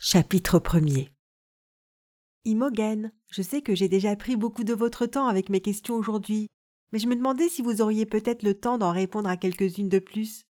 Chapitre 1er. Imogen, je sais que j'ai déjà pris beaucoup de votre temps avec mes questions aujourd'hui, mais je me demandais si vous auriez peut-être le temps d'en répondre à quelques-unes de plus.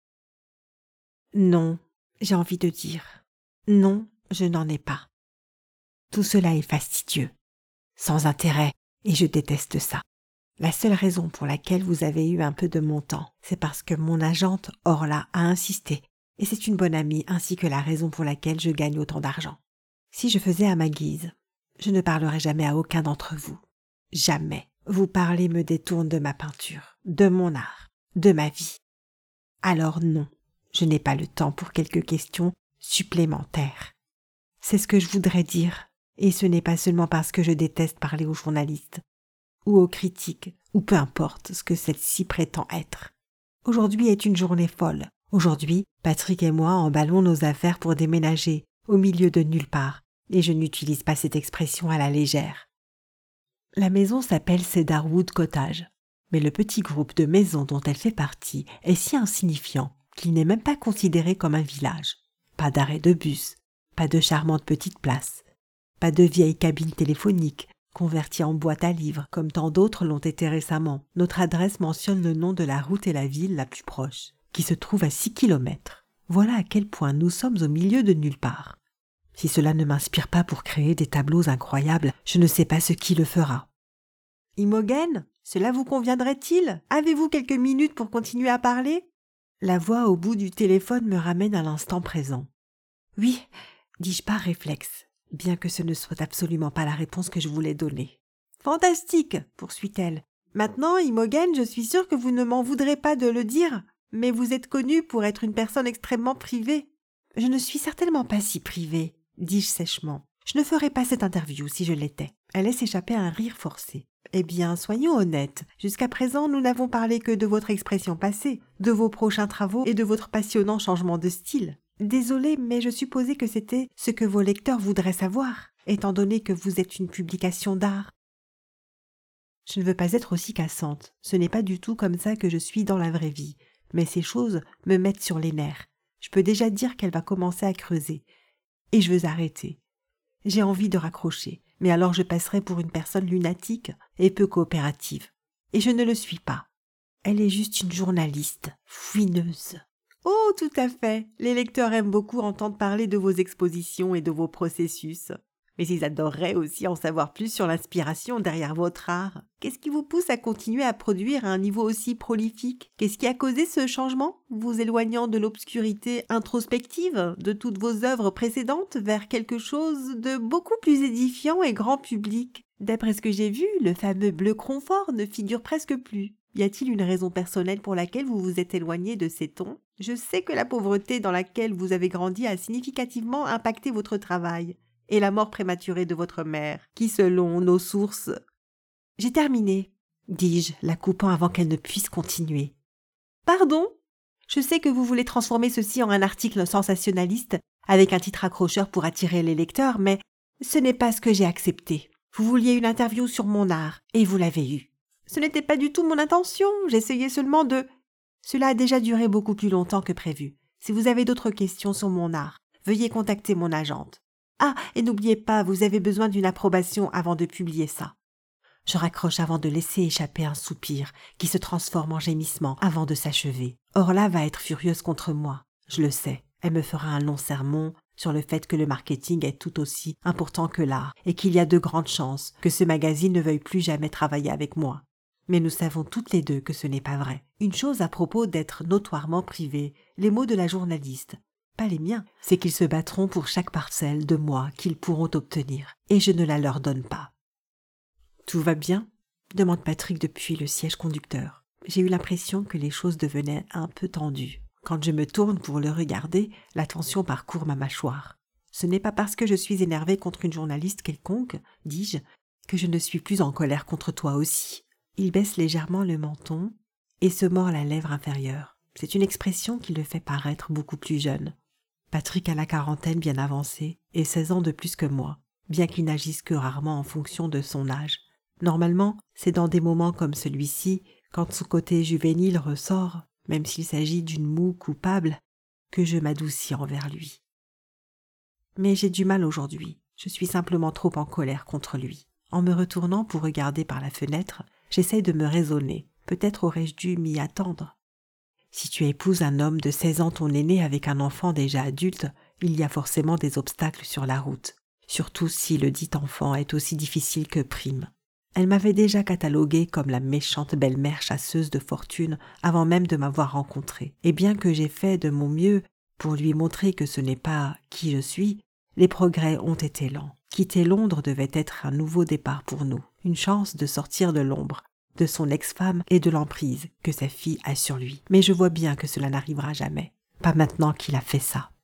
Non, j'ai envie de dire. Non, je n'en ai pas. Tout cela est fastidieux, sans intérêt, et je déteste ça. La seule raison pour laquelle vous avez eu un peu de mon temps, c'est parce que mon agente, Orla, a insisté, et c'est une bonne amie ainsi que la raison pour laquelle je gagne autant d'argent. Si je faisais à ma guise, je ne parlerais jamais à aucun d'entre vous. Jamais. Vous parler me détourne de ma peinture, de mon art, de ma vie. Alors non, je n'ai pas le temps pour quelques questions supplémentaires. C'est ce que je voudrais dire, et ce n'est pas seulement parce que je déteste parler aux journalistes, ou aux critiques, ou peu importe ce que celle-ci prétend être. Aujourd'hui est une journée folle. Aujourd'hui, Patrick et moi emballons nos affaires pour déménager, au milieu de nulle part, et je n'utilise pas cette expression à la légère. La maison s'appelle Cedarwood Cottage, mais le petit groupe de maisons dont elle fait partie est si insignifiant qu'il n'est même pas considéré comme un village. Pas d'arrêt de bus, pas de charmante petite place, pas de vieille cabine téléphonique convertie en boîte à livres comme tant d'autres l'ont été récemment. Notre adresse mentionne le nom de la route et la ville la plus proche, qui se trouve à 6 kilomètres. Voilà à quel point nous sommes au milieu de nulle part. Si cela ne m'inspire pas pour créer des tableaux incroyables, je ne sais pas ce qui le fera. Imogen, cela vous conviendrait-il? Avez-vous quelques minutes pour continuer à parler? La voix au bout du téléphone me ramène à l'instant présent. Oui, dis-je par réflexe, bien que ce ne soit absolument pas la réponse que je voulais donner. Fantastique, poursuit-elle. Maintenant, Imogen, je suis sûre que vous ne m'en voudrez pas de le dire, mais vous êtes connue pour être une personne extrêmement privée. Je ne suis certainement pas si privée, dis-je sèchement. Je ne ferais pas cette interview si je l'étais. Elle laisse échapper un rire forcé. Eh bien, soyons honnêtes. Jusqu'à présent, nous n'avons parlé que de votre expression passée, de vos prochains travaux et de votre passionnant changement de style. Désolée, mais je supposais que c'était ce que vos lecteurs voudraient savoir, étant donné que vous êtes une publication d'art. Je ne veux pas être aussi cassante. Ce n'est pas du tout comme ça que je suis dans la vraie vie. Mais ces choses me mettent sur les nerfs. Je peux déjà dire qu'elle va commencer à creuser. Et je veux arrêter. J'ai envie de raccrocher, mais alors je passerai pour une personne lunatique et peu coopérative. Et je ne le suis pas. Elle est juste une journaliste, fouineuse. Oh, tout à fait. Les lecteurs aiment beaucoup entendre parler de vos expositions et de vos processus. Mais ils adoreraient aussi en savoir plus sur l'inspiration derrière votre art. Qu'est-ce qui vous pousse à continuer à produire à un niveau aussi prolifique? Qu'est-ce qui a causé ce changement, vous éloignant de l'obscurité introspective de toutes vos œuvres précédentes vers quelque chose de beaucoup plus édifiant et grand public? D'après ce que j'ai vu, le fameux bleu confort ne figure presque plus. Y a-t-il une raison personnelle pour laquelle vous vous êtes éloigné de ces tons? Je sais que la pauvreté dans laquelle vous avez grandi a significativement impacté votre travail, et la mort prématurée de votre mère, qui, selon nos sources... J'ai terminé, dis-je, la coupant avant qu'elle ne puisse continuer. Pardon? Je sais que vous voulez transformer ceci en un article sensationnaliste, avec un titre accrocheur pour attirer les lecteurs, mais ce n'est pas ce que j'ai accepté. Vous vouliez une interview sur mon art, et vous l'avez eue. Ce n'était pas du tout mon intention, j'essayais seulement de... Cela a déjà duré beaucoup plus longtemps que prévu. Si vous avez d'autres questions sur mon art, veuillez contacter mon agente. Ah, et n'oubliez pas, vous avez besoin d'une approbation avant de publier ça. Je raccroche avant de laisser échapper un soupir qui se transforme en gémissement avant de s'achever. Orla va être furieuse contre moi, je le sais. Elle me fera un long sermon sur le fait que le marketing est tout aussi important que l'art et qu'il y a de grandes chances que ce magazine ne veuille plus jamais travailler avec moi. Mais nous savons toutes les deux que ce n'est pas vrai. Une chose à propos d'être notoirement privé, les mots de la journaliste, pas les miens, c'est qu'ils se battront pour chaque parcelle de moi qu'ils pourront obtenir, et je ne la leur donne pas. « Tout va bien ?» demande Patrick depuis le siège conducteur. J'ai eu l'impression que les choses devenaient un peu tendues. Quand je me tourne pour le regarder, la tension parcourt ma mâchoire. Ce n'est pas parce que je suis énervée contre une journaliste quelconque, dis-je, que je ne suis plus en colère contre toi aussi. Il baisse légèrement le menton et se mord la lèvre inférieure. C'est une expression qui le fait paraître beaucoup plus jeune. Patrick a la quarantaine bien avancée et 16 ans de plus que moi, bien qu'il n'agisse que rarement en fonction de son âge. Normalement, c'est dans des moments comme celui-ci, quand son côté juvénile ressort, même s'il s'agit d'une moue coupable, que je m'adoucis envers lui. Mais j'ai du mal aujourd'hui. Je suis simplement trop en colère contre lui. En me retournant pour regarder par la fenêtre, j'essaye de me raisonner. Peut-être aurais-je dû m'y attendre. Si tu épouses un homme de 16 ans, ton aîné, avec un enfant déjà adulte, il y a forcément des obstacles sur la route. Surtout si le dit enfant est aussi difficile que Prime. Elle m'avait déjà cataloguée comme la méchante belle-mère chasseuse de fortune avant même de m'avoir rencontrée. Et bien que j'ai fait de mon mieux pour lui montrer que ce n'est pas qui je suis, les progrès ont été lents. Quitter Londres devait être un nouveau départ pour nous, une chance de sortir de l'ombre, de son ex-femme et de l'emprise que sa fille a sur lui. Mais je vois bien que cela n'arrivera jamais. Pas maintenant qu'il a fait ça.